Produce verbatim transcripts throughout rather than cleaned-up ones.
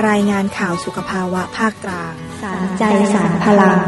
รายงานข่าวสุขภาวะภาคกลางสารใจสารพลัง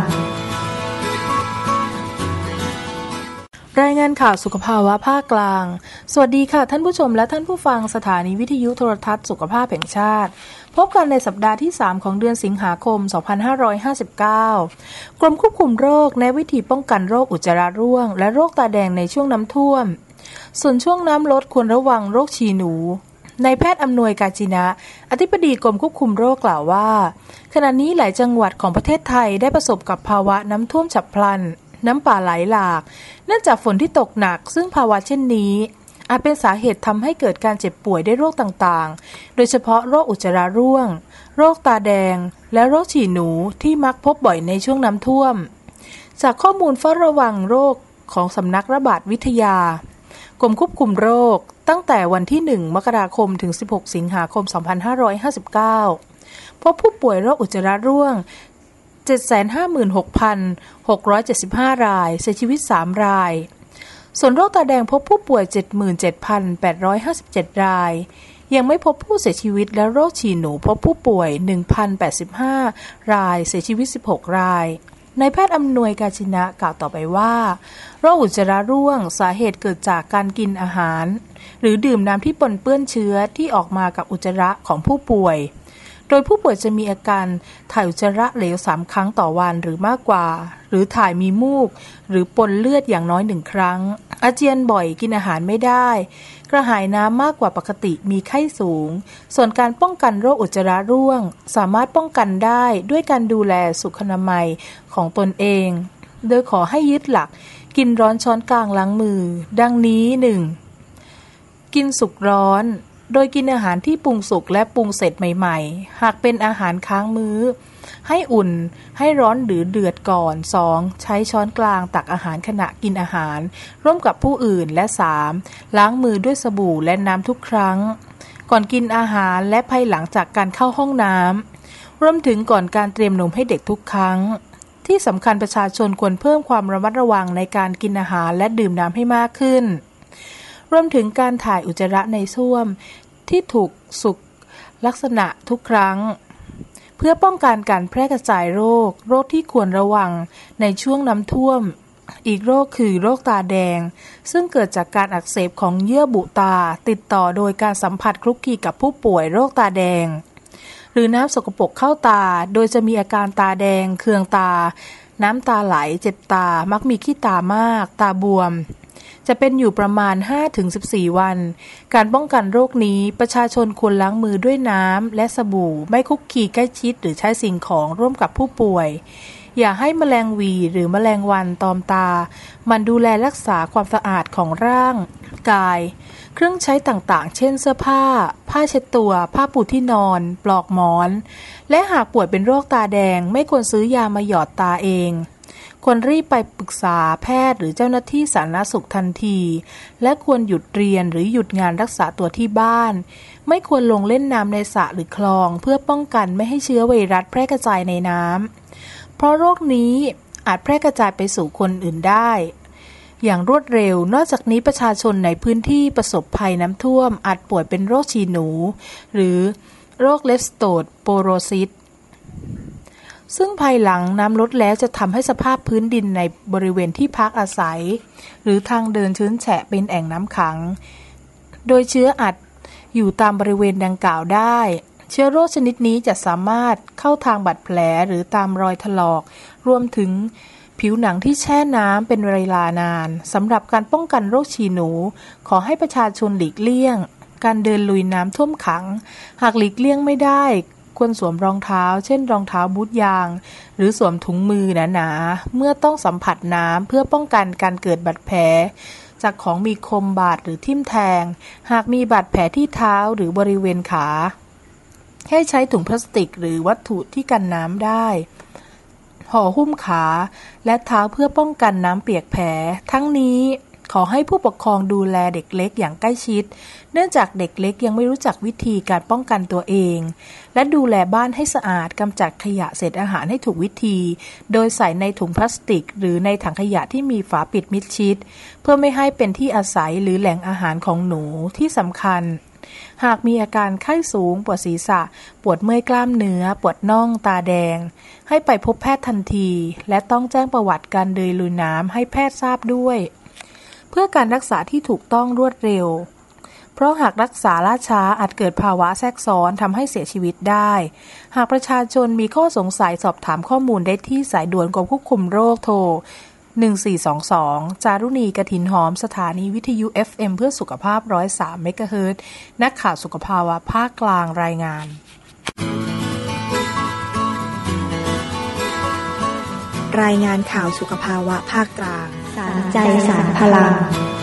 รายงานข่าวสุขภาวะภาคกลางสวัสดีค่ะท่านผู้ชมและท่านผู้ฟังสถานีวิทยุโทรทัศน์สุขภาพแห่งชาติพบกันในสัปดาห์ที่สามของเดือนสิงหาคมสองพันห้าร้อยห้าสิบเก้ากรมควบคุมโรคแนะวิธีป้องกันโรคอุจจาระร่วงและโรคตาแดงในช่วงน้ำท่วมส่วนช่วงน้ำลดควรระวังโรคฉี่หนูนายแพทย์อำนวยกาจินะอธิบดีกรมควบคุมโรคกล่าวว่าขณะนี้หลายจังหวัดของประเทศไทยได้ประสบกับภาวะน้ำท่วมฉับพลันน้ำป่าไหลหลากเนื่องจากฝนที่ตกหนักซึ่งภาวะเช่นนี้อาจเป็นสาเหตุทำให้เกิดการเจ็บป่วยด้วยโรคต่างๆโดยเฉพาะโรคอุจจาระร่วงโรคตาแดงและโรคฉี่หนูที่มักพบบ่อยในช่วงน้ำท่วมจากข้อมูลเฝ้าระวังโรคของสำนักระบาดวิทยากรมควบคุมโรคตั้งแต่วันที่หนึ่งมกราคมถึงสิบหกสิงหาคมสองพันห้าร้อยห้าสิบเก้าพบผู้ป่วยโรคอุจจาระร่วง เจ็ดแสนห้าหมื่นหกพันหกร้อยเจ็ดสิบห้า รายเสียชีวิตสามรายส่วนโรคตาแดงพบผู้ป่วย เจ็ดหมื่นเจ็ดพันแปดร้อยห้าสิบเจ็ด รายยังไม่พบผู้เสียชีวิตและโรคฉี่หนูพบผู้ป่วย หนึ่งพันแปดสิบห้า รายเสียชีวิตสิบหกรายนายแพทย์อำนวยกาจินะกล่าวต่อไปว่าโรคอุจจาระร่วงสาเหตุเกิดจากการกินอาหารหรือดื่มน้ำที่ปนเปื้อนเชื้อที่ออกมากับอุจจาระของผู้ป่วยโดยผู้ป่วยจะมีอาการถ่ายอุจจาระเหลวสามครั้งต่อวันหรือมากกว่าหรือถ่ายมีมูกหรือปนเลือดอย่างน้อยหนึ่งครั้งอาเจียนบ่อยกินอาหารไม่ได้กระหายน้ำมากกว่าปกติมีไข้สูงส่วนการป้องกันโรคอุจจาระร่วงสามารถป้องกันได้ด้วยการดูแลสุขอนามัยของตนเองโดยขอให้ยึดหลักกินร้อนช้อนกลางล้างมือดังนี้ หนึ่ง กินสุกร้อนโดยกินอาหารที่ปรุงสุกและปรุงเสร็จใหม่ๆหากเป็นอาหารค้างมื้อให้อุ่นให้ร้อนหรือเดือดก่อน สอง ใช้ช้อนกลางตักอาหารขณะกินอาหารร่วมกับผู้อื่นและ สาม ล้างมือด้วยสบู่และน้ำทุกครั้งก่อนกินอาหารและภายหลังจากการเข้าห้องน้ำรวมถึงก่อนการเตรียมนมให้เด็กทุกครั้งที่สำคัญประชาชนควรเพิ่มความระมัดระวังในการกินอาหารและดื่มน้ำให้มากขึ้นรวมถึงการถ่ายอุจจาระในส้วมที่ถูกสุขลักษณะทุกครั้งเพื่อป้องกันการแพร่กระจายโรคโรคที่ควรระวังในช่วงน้ำท่วมอีกโรคคือโรคตาแดงซึ่งเกิดจากการอักเสบของเยื่อบุตาติดต่อโดยการสัมผัสคลุกคลีกับผู้ป่วยโรคตาแดงหรือน้ำสกปรกเข้าตาโดยจะมีอาการตาแดงเคืองตาน้ำตาไหลเจ็บตามักมีขี้ตามากตาบวมจะเป็นอยู่ประมาณ ห้าถึงสิบสี่ วันการป้องกันโรคนี้ประชาชนควรล้างมือด้วยน้ำและสบู่ไม่คุกคีใกล้ชิดหรือใช้สิ่งของร่วมกับผู้ป่วยอย่าให้แมลงวีหรือแมลงวันตอมตามันดูแลรักษาความสะอาดของร่างกายเครื่องใช้ต่างๆเช่นเสื้อผ้าผ้าเช็ดตัวผ้าปูที่นอนปลอกหมอนและหากป่วยเป็นโรคตาแดงไม่ควรซื้อยามาหยอดตาเองควรรีบไปปรึกษาแพทย์หรือเจ้าหน้าที่สาธารณสุขทันทีและควรหยุดเรียนหรือหยุดงานรักษาตัวที่บ้านไม่ควรลงเล่นน้ำในสระหรือคลองเพื่อป้องกันไม่ให้เชื้อไวรัสแพร่กระจายในน้ำเพราะโรคนี้อาจแพร่กระจายไปสู่คนอื่นได้อย่างรวดเร็วนอกจากนี้ประชาชนในพื้นที่ประสบภัยน้ำท่วมอาจป่วยเป็นโรคฉี่หนูหรือโรคเลปโตสโปโรซิสซึ่งภายหลังน้ำลดแล้วจะทำให้สภาพพื้นดินในบริเวณที่พักอาศัยหรือทางเดินชื้นแฉะเป็นแอ่งน้ำขังโดยเชื้ออาจอยู่ตามบริเวณดังกล่าวได้เชื้อโรคชนิดนี้จะสามารถเข้าทางบาดแผลหรือตามรอยถลอกรวมถึงผิวหนังที่แช่น้ำเป็นเวลานานสำหรับการป้องกันโรคฉี่หนูขอให้ประชาชนหลีกเลี่ยงการเดินลุยน้ำท่วมขังหากหลีกเลี่ยงไม่ได้ควรสวมรองเท้าเช่นรองเท้าบูทยางหรือสวมถุงมือหนาๆเมื่อต้องสัมผัสน้ำเพื่อป้องกันการเกิดบาดแผลจากของมีคมบาดหรือทิ่มแทงหากมีบาดแผลที่เท้าหรือบริเวณขาให้ใช้ถุงพลาสติกหรือวัตถุที่กันน้ำได้ห่อหุ้มขาและเท้าเพื่อป้องกันน้ำเปียกแผลทั้งนี้ขอให้ผู้ปกครองดูแลเด็กเล็กอย่างใกล้ชิดเนื่องจากเด็กเล็กยังไม่รู้จักวิธีการป้องกันตัวเองและดูแลบ้านให้สะอาดกำจัดขยะเศษอาหารให้ถูกวิธีโดยใส่ในถุงพลาสติกหรือในถังขยะที่มีฝาปิดมิดชิดเพื่อไม่ให้เป็นที่อาศัยหรือแหล่งอาหารของหนูที่สำคัญหากมีอาการไข้สูงปวดศีรษะปวดเมื่อยกล้ามเนื้อปวดน่องตาแดงให้ไปพบแพทย์ทันทีและต้องแจ้งประวัติการเดินลุยน้ำให้แพทย์ทราบด้วยเพื่อการรักษาที่ถูกต้องรวดเร็วเพราะหากรักษาล่าช้าอาจเกิดภาวะแทรกซ้อนทำให้เสียชีวิตได้หากประชาชนมีข้อสงสัยสอบถามข้อมูลได้ที่สายด่วนกรมควบคุมโรคโทรหนึ่งสี่สองสองจารุณีกฐินหอมสถานีวิทยุ เอฟ เอ็ม เพื่อสุขภาพหนึ่งร้อยสามเมกะเฮิรตซ์นักข่าวสุขภาวะภาคกลางรายงานรายงานข่าวสุขภาวะภาคกลางสารใจสารพลัง